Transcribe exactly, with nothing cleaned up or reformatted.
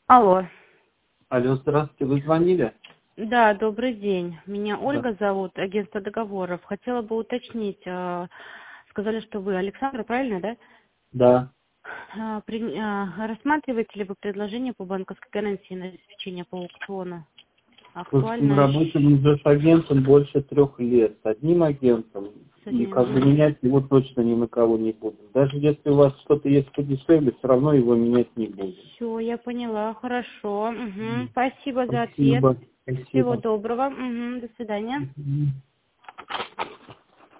Алло. Алло, здравствуйте, вы звонили? Да, добрый день. Меня Да. Ольга зовут, агентство договоров. Хотела бы уточнить, а, сказали, что вы Александра, правильно, да? Да. А, при- а, Рассматриваете ли вы предложение по банковской гарантии на обеспечение по аукциону? Просто мы Актуально работаем уже с агентом больше трех лет, с одним агентом, с и одним. как бы Мгм. менять его точно ни на кого не будем. Даже если у вас что-то есть подешевле, все равно его менять не будем. Все, я поняла, хорошо. Мгм. Спасибо за ответ. Спасибо. Всего Спасибо. доброго. Мгм. До свидания. Мгм.